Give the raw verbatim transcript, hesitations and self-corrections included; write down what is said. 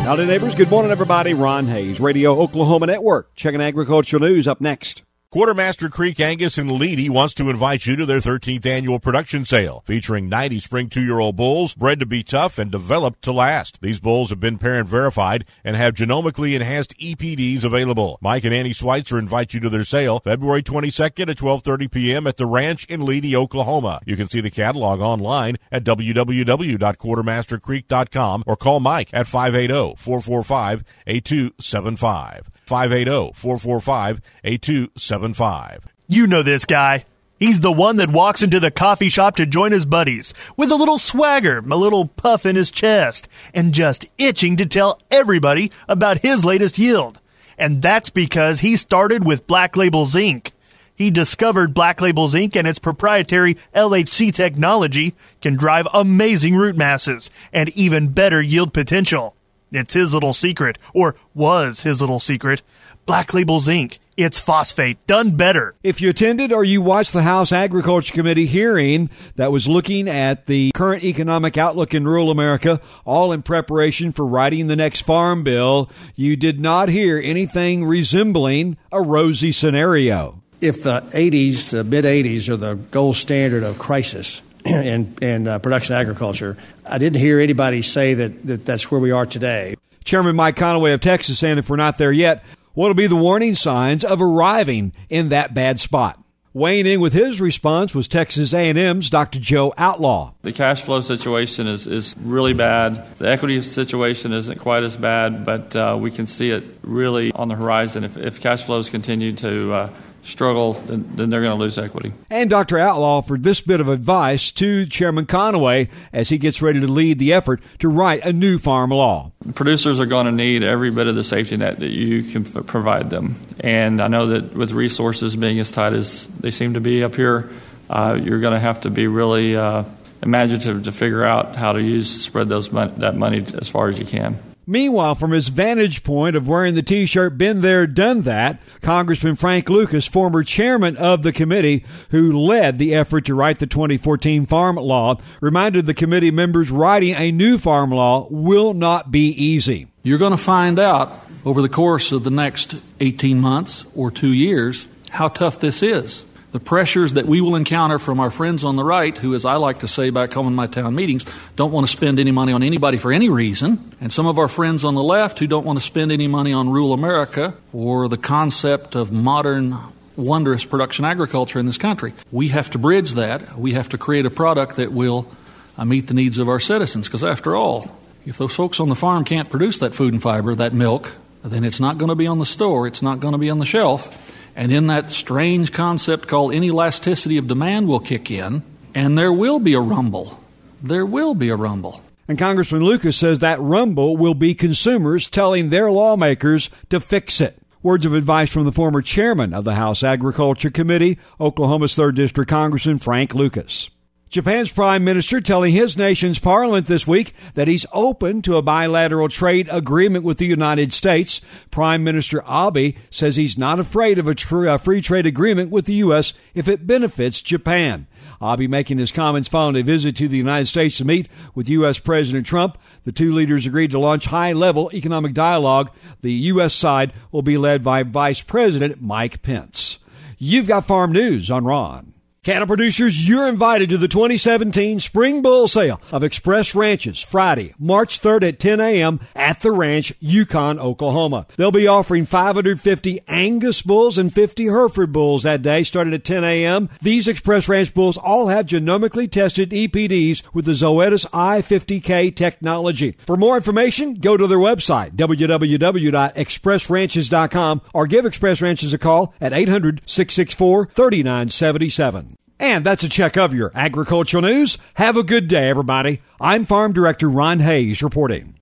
Howdy, neighbors. Good morning, everybody. Ron Hayes, Radio Oklahoma Network. Checking agricultural news up next. Quartermaster Creek Angus in Leedy wants to invite you to their thirteenth annual production sale, featuring ninety spring two-year-old bulls bred to be tough and developed to last. These bulls have been parent verified and have genomically enhanced E P Ds available. Mike and Annie Schweitzer invite you to their sale February twenty-second at twelve thirty p.m. at the ranch in Leedy, Oklahoma. You can see the catalog online at w w w dot quartermaster creek dot com or call Mike at five eight zero, four four five, eight two seven five. five eight zero, four four five, eight two seven five. You know this guy. He's the one that walks into the coffee shop to join his buddies with a little swagger, a little puff in his chest, and just itching to tell everybody about his latest yield. And that's because he started with Black Label Zinc. He discovered Black Label Zinc and its proprietary L H C technology can drive amazing root masses and even better yield potential. It's his little secret, or was his little secret. Black Label Zinc. It's phosphate done better. If you attended or you watched the House Agriculture Committee hearing that was looking at the current economic outlook in rural America, all in preparation for writing the next farm bill, you did not hear anything resembling a rosy scenario. If the eighties, the mid-eighties are the gold standard of crisis in, in uh, production agriculture, I didn't hear anybody say that, that that's where we are today. Chairman Mike Conaway of Texas saying if we're not there yet, what will be the warning signs of arriving in that bad spot? Weighing in with his response was Texas A and M's Doctor Joe Outlaw. The cash flow situation is, is really bad. The equity situation isn't quite as bad, but uh, we can see it really on the horizon. If, if cash flows continue to uh, struggle, then, then they're going to lose equity. And Doctor Outlaw offered this bit of advice to Chairman Conaway as he gets ready to lead the effort to write a new farm law. Producers are going to need every bit of the safety net that you can f- provide them. And I know that with resources being as tight as they seem to be up here, uh, you're going to have to be really uh, imaginative to figure out how to use spread those mon- that money as far as you can. Meanwhile, from his vantage point of wearing the T-shirt, been there, done that, Congressman Frank Lucas, former chairman of the committee who led the effort to write the twenty fourteen farm law, reminded the committee members writing a new farm law will not be easy. You're going to find out over the course of the next eighteen months or two years how tough this is. The pressures that we will encounter from our friends on the right, who, as I like to say back home in my town meetings, don't want to spend any money on anybody for any reason, and some of our friends on the left who don't want to spend any money on rural America or the concept of modern, wondrous production agriculture in this country. We have to bridge that. We have to create a product that will uh, meet the needs of our citizens, because after all, if those folks on the farm can't produce that food and fiber, that milk, then it's not going to be on the store, it's not going to be on the shelf. And in that strange concept called inelasticity of demand will kick in, and there will be a rumble. There will be a rumble. And Congressman Lucas says that rumble will be consumers telling their lawmakers to fix it. Words of advice from the former chairman of the House Agriculture Committee, Oklahoma's third District Congressman Frank Lucas. Japan's prime minister telling his nation's parliament this week that he's open to a bilateral trade agreement with the United States. Prime Minister Abe says he's not afraid of a, tr- a free trade agreement with the U S if it benefits Japan. Abe making his comments following a visit to the United States to meet with U S President Trump. The two leaders agreed to launch high-level economic dialogue. The U S side will be led by Vice President Mike Pence. You've got farm news on Ron. Cattle producers, you're invited to the twenty seventeen Spring Bull Sale of Express Ranches, Friday, March third at ten a.m. at the ranch, Yukon, Oklahoma. They'll be offering five hundred fifty Angus bulls and fifty Hereford bulls that day, starting at ten a.m. These Express Ranch bulls all have genomically tested E P Ds with the Zoetis I fifty K technology. For more information, go to their website, w w w dot express ranches dot com, or give Express Ranches a call at eight hundred, six six four, three nine seven seven. And that's a check of your agricultural news. Have a good day, everybody. I'm Farm Director Ron Hayes reporting.